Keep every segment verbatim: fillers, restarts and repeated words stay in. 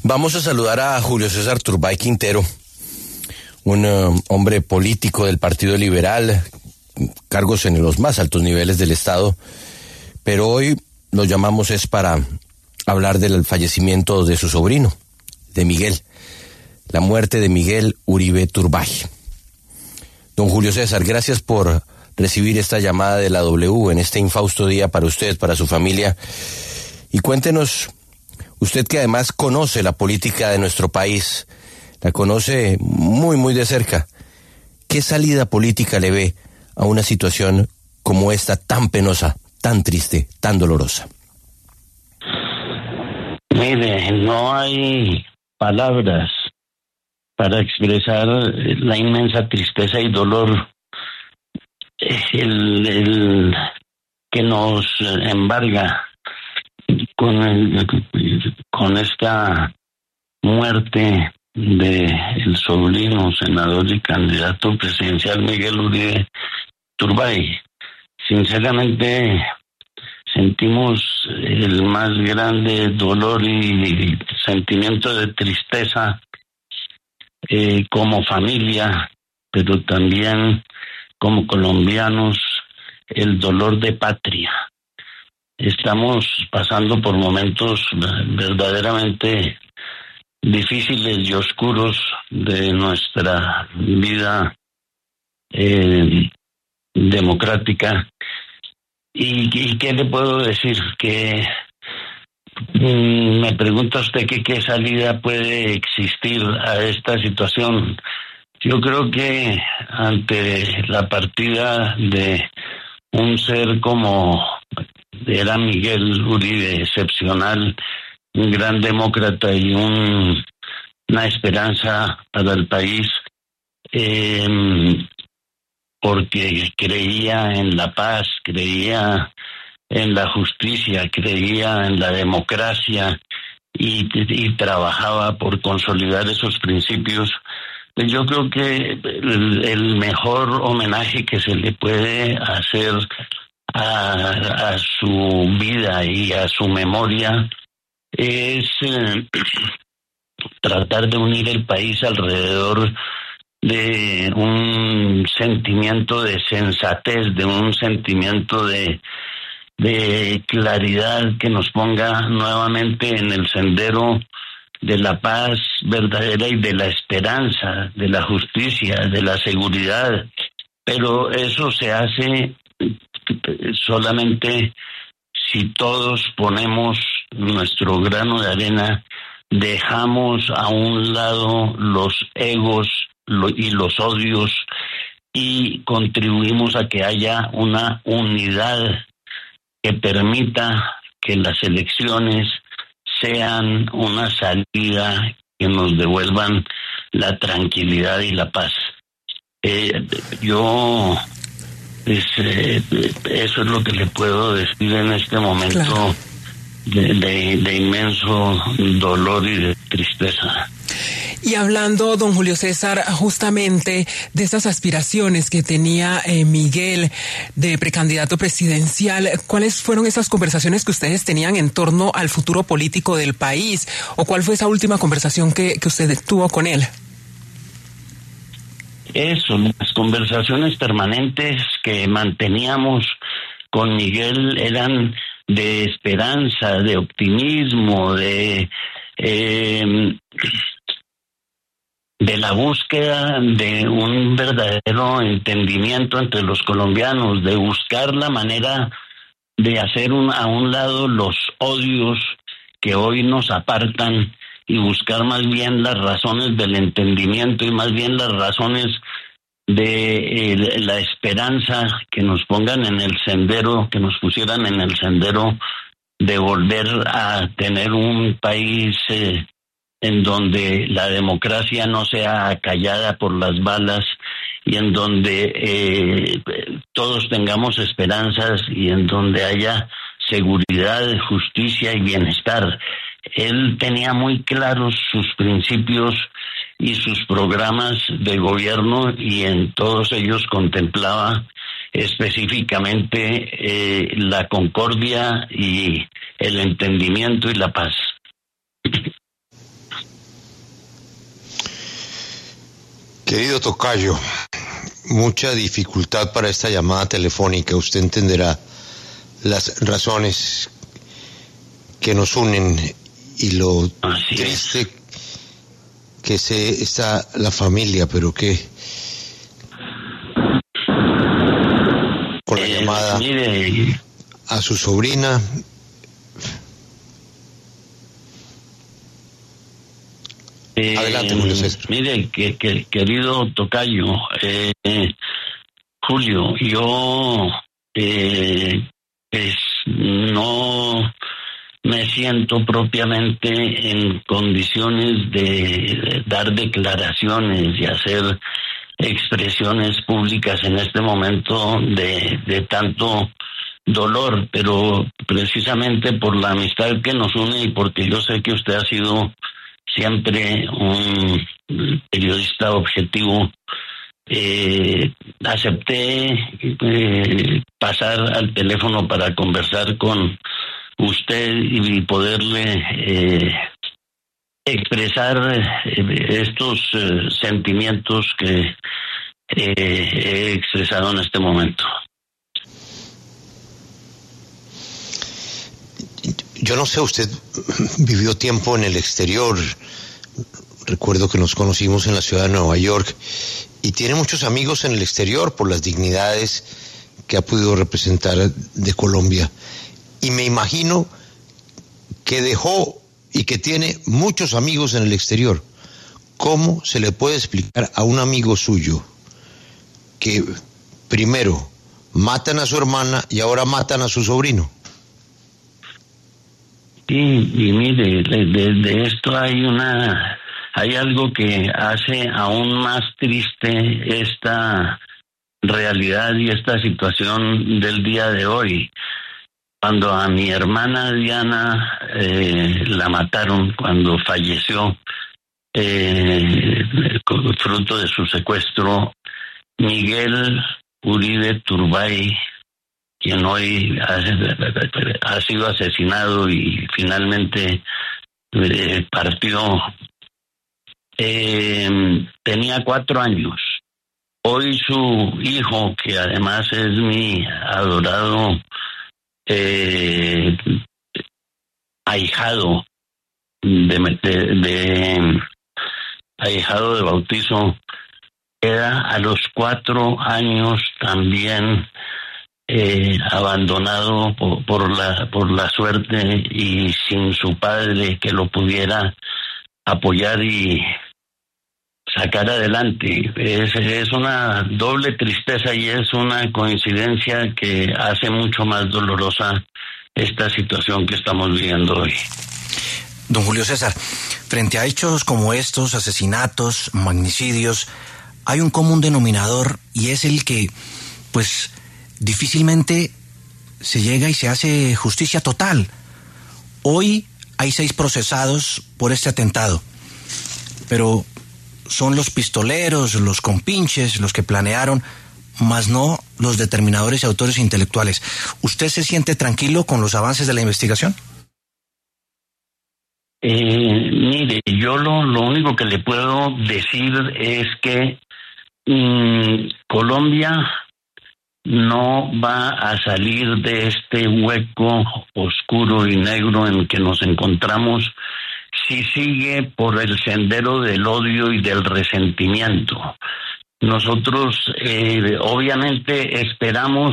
Vamos a saludar a Julio César Turbay Quintero, un uh, hombre político del Partido Liberal, cargos en los más altos niveles del Estado, pero hoy lo llamamos es para hablar del fallecimiento de su sobrino, de Miguel, la muerte de Miguel Uribe Turbay. Don Julio César, gracias por recibir esta llamada de la W en este infausto día para usted, para su familia, y cuéntenos, usted que además conoce la política de nuestro país, la conoce muy, muy de cerca, ¿qué salida política le ve a una situación como esta tan penosa, tan triste, tan dolorosa? Mire, no hay palabras para expresar la inmensa tristeza y dolor el, el que nos embarga con el, con esta muerte de el sobrino senador y candidato presidencial Miguel Uribe Turbay. Sinceramente sentimos el más grande dolor y sentimiento de tristeza eh, como familia, pero también como colombianos, el dolor de patria. Estamos pasando por momentos verdaderamente difíciles y oscuros de nuestra vida eh, democrática. ¿Y, ¿Y qué le puedo decir? Que mmm, me pregunta usted que qué salida puede existir a esta situación. Yo creo que ante la partida de un ser como era Miguel Uribe, excepcional, un gran demócrata y un, una esperanza para el país, eh, porque creía en la paz, creía en la justicia, creía en la democracia y, y trabajaba por consolidar esos principios. Pues yo creo que el, el mejor homenaje que se le puede hacer a, a su vida y a su memoria es eh, tratar de unir el país alrededor de un sentimiento de sensatez, de un sentimiento de, de claridad que nos ponga nuevamente en el sendero de la paz verdadera y de la esperanza, de la justicia, de la seguridad. Pero eso se hace solamente si todos ponemos nuestro grano de arena, dejamos a un lado los egos y los odios y contribuimos a que haya una unidad que permita que las elecciones sean una salida que nos devuelvan la tranquilidad y la paz. Eh, yo, pues, eh, eso es lo que le puedo decir en este momento. Claro. de, de, de inmenso dolor y de tristeza. Y hablando, don Julio César, justamente de esas aspiraciones que tenía eh, Miguel de precandidato presidencial, ¿cuáles fueron esas conversaciones que ustedes tenían en torno al futuro político del país? ¿O cuál fue esa última conversación que, que usted tuvo con él? Eso, las conversaciones permanentes que manteníamos con Miguel eran de esperanza, de optimismo, de... Eh, de la búsqueda de un verdadero entendimiento entre los colombianos, de buscar la manera de hacer un, a un lado los odios que hoy nos apartan y buscar más bien las razones del entendimiento y más bien las razones de eh, la esperanza que nos pongan en el sendero, que nos pusieran en el sendero de volver a tener un país eh, en donde la democracia no sea acallada por las balas y en donde eh, todos tengamos esperanzas y en donde haya seguridad, justicia y bienestar. Él tenía muy claros sus principios y sus programas de gobierno y en todos ellos contemplaba específicamente eh, la concordia y el entendimiento y la paz. Querido tocayo, mucha dificultad para esta llamada telefónica. Usted entenderá las razones que nos unen y lo Así triste es. que se está la familia, pero que con la Eh, llamada mire, a su sobrina. eh, Adelante, Julio César. Mire, que, que, querido tocayo, eh, Julio, yo eh, pues no me siento propiamente en condiciones de dar declaraciones y hacer expresiones públicas en este momento de, de tanto dolor, pero precisamente por la amistad que nos une y porque yo sé que usted ha sido siempre un periodista objetivo, eh, acepté eh, pasar al teléfono para conversar con usted y poderle eh, expresar eh, estos eh, sentimientos que eh, he expresado en este momento. Yo no sé, usted vivió tiempo en el exterior. Recuerdo que nos conocimos en la ciudad de Nueva York y tiene muchos amigos en el exterior por las dignidades que ha podido representar de Colombia. Y me imagino que dejó y que tiene muchos amigos en el exterior. ¿Cómo se le puede explicar a un amigo suyo que primero matan a su hermana y ahora matan a su sobrino? Sí, y mire, de, de, de esto hay una, hay algo que hace aún más triste esta realidad y esta situación del día de hoy. Cuando a mi hermana Diana eh, la mataron, cuando falleció, eh, fruto de su secuestro, Miguel Uribe Turbay, quien hoy ha, ha sido asesinado y finalmente eh, partió, eh, tenía cuatro años. Hoy su hijo, que además es mi adorado eh, ahijado de, de, de ahijado de bautizo, queda a los cuatro años también Eh, abandonado por, por la por la suerte y sin su padre que lo pudiera apoyar y sacar adelante. Es, es una doble tristeza y es una coincidencia que hace mucho más dolorosa esta situación que estamos viviendo hoy. Don Julio César, frente a hechos como estos, asesinatos, magnicidios, hay un común denominador y es el que, pues, difícilmente se llega y se hace justicia total. Hoy hay seis procesados por este atentado, pero son los pistoleros, los compinches, los que planearon, más no los determinadores y autores intelectuales. ¿Usted se siente tranquilo con los avances de la investigación? Eh, mire, yo lo, lo único que le puedo decir es que mmm, Colombia no va a salir de este hueco oscuro y negro en que nos encontramos si sigue por el sendero del odio y del resentimiento. Nosotros eh, obviamente esperamos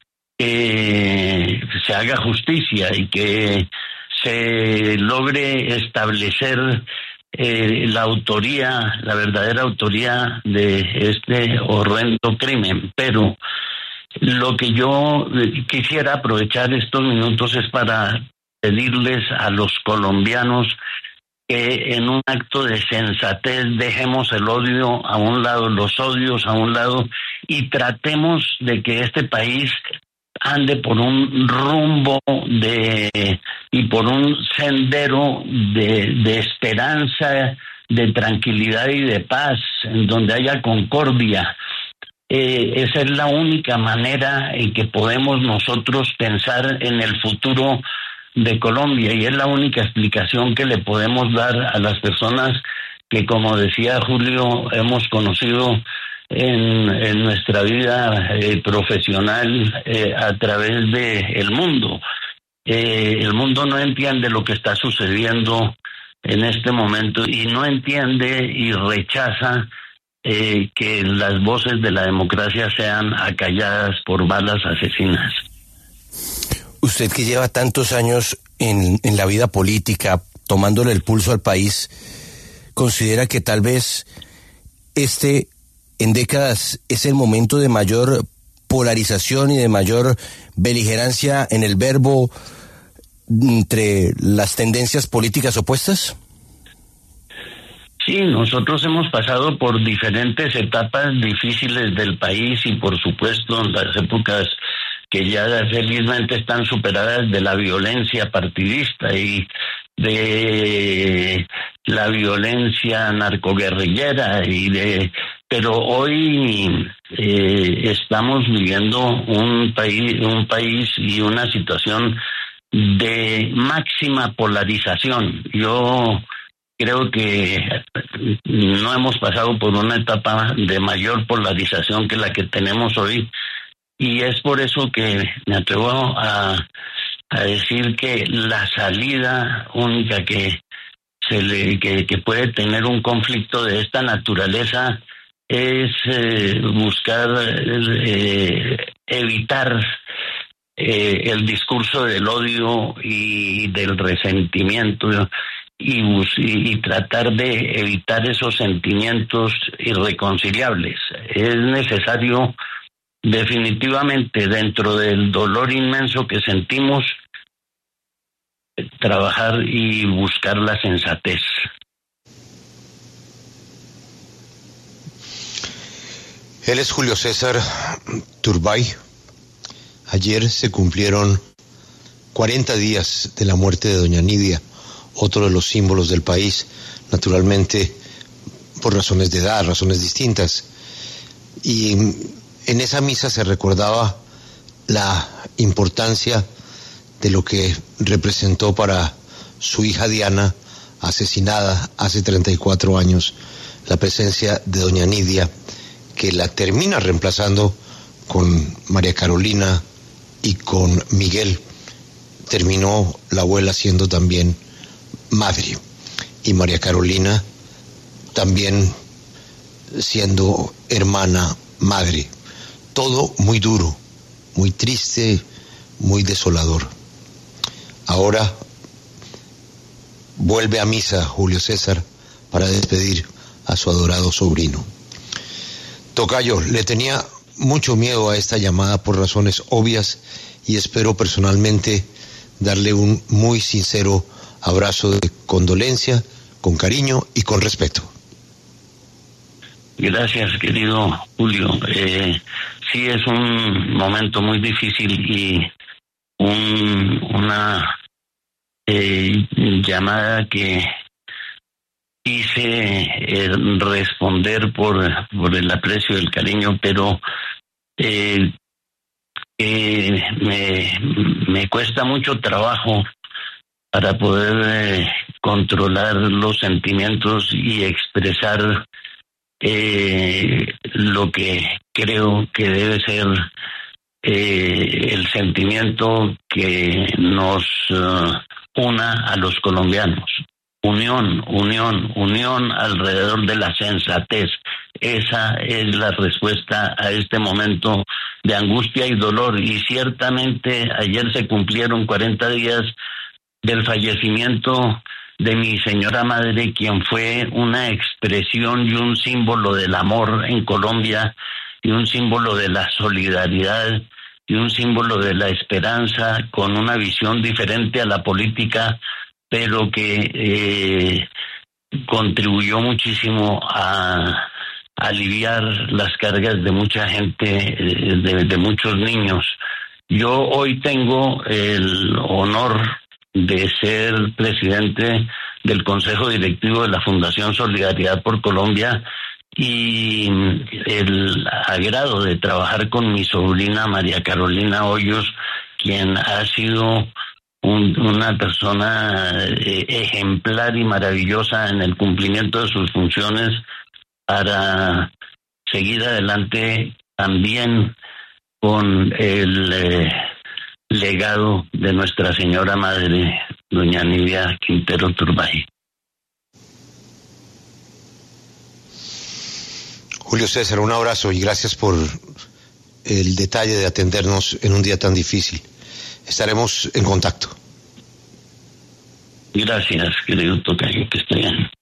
que se haga justicia y que se logre establecer eh, la autoría, la verdadera autoría de este horrendo crimen, pero lo que yo quisiera aprovechar estos minutos es para pedirles a los colombianos que en un acto de sensatez dejemos el odio a un lado, los odios a un lado y tratemos de que este país ande por un rumbo de y por un sendero de, de esperanza, de tranquilidad y de paz, en donde haya concordia. Eh, esa es la única manera en que podemos nosotros pensar en el futuro de Colombia y es la única explicación que le podemos dar a las personas que, como decía Julio, hemos conocido en, en nuestra vida eh, profesional eh, a través de el mundo. Eh, el mundo no entiende lo que está sucediendo en este momento y no entiende y rechaza eh, que las voces de la democracia sean acalladas por balas asesinas. Usted que lleva tantos años en, en la vida política, tomándole el pulso al país, ¿considera que tal vez este en décadas es el momento de mayor polarización y de mayor beligerancia en el verbo entre las tendencias políticas opuestas? Sí, nosotros hemos pasado por diferentes etapas difíciles del país y por supuesto en las épocas que ya felizmente están superadas de la violencia partidista y de la violencia narcoguerrillera y de pero hoy eh, estamos viviendo un país un país y una situación de máxima polarización. Yo creo que no hemos pasado por una etapa de mayor polarización que la que tenemos hoy y es por eso que me atrevo a, a decir que la salida única que se le que, que puede tener un conflicto de esta naturaleza es eh, buscar eh, evitar eh, el discurso del odio y del resentimiento y, y, y tratar de evitar esos sentimientos irreconciliables. Es necesario definitivamente, dentro del dolor inmenso que sentimos, trabajar y buscar la sensatez. Él es Julio César Turbay. Ayer se cumplieron cuarenta días de la muerte de doña Nidia, otro de los símbolos del país, naturalmente por razones de edad, razones distintas. Y en esa misa se recordaba la importancia de lo que representó para su hija Diana, asesinada hace treinta y cuatro años, la presencia de doña Nidia, que la termina reemplazando con María Carolina y con Miguel. Terminó la abuela siendo también madre y María Carolina también siendo hermana madre. Todo muy duro, muy triste, muy desolador. Ahora vuelve a misa Julio César para despedir a su adorado sobrino. Tocayo, le tenía mucho miedo a esta llamada por razones obvias y espero personalmente darle un muy sincero abrazo de condolencia, con cariño y con respeto. Gracias, querido Julio. Eh, sí, es un momento muy difícil y un, una eh, llamada que quise eh, responder por, por el aprecio y el cariño, pero eh, eh, me, me cuesta mucho trabajo para poder eh, controlar los sentimientos y expresar eh, lo que creo que debe ser eh, el sentimiento que nos uh, una a los colombianos. Unión, unión, unión alrededor de la sensatez. Esa es la respuesta a este momento de angustia y dolor. Y ciertamente ayer se cumplieron cuarenta días del fallecimiento de mi señora madre, quien fue una expresión y un símbolo del amor en Colombia, y un símbolo de la solidaridad, y un símbolo de la esperanza, con una visión diferente a la política, pero que eh, contribuyó muchísimo a, a aliviar las cargas de mucha gente, de, de muchos niños. Yo hoy tengo el honor de ser presidente del Consejo Directivo de la Fundación Solidaridad por Colombia y el agrado de trabajar con mi sobrina María Carolina Hoyos, quien ha sido un, una persona eh, ejemplar y maravillosa en el cumplimiento de sus funciones para seguir adelante también con el eh, legado de Nuestra Señora Madre, doña Nidia Quintero Turbay. Julio César, un abrazo y gracias por el detalle de atendernos en un día tan difícil. Estaremos en contacto. Gracias, querido tocayo, que esté bien.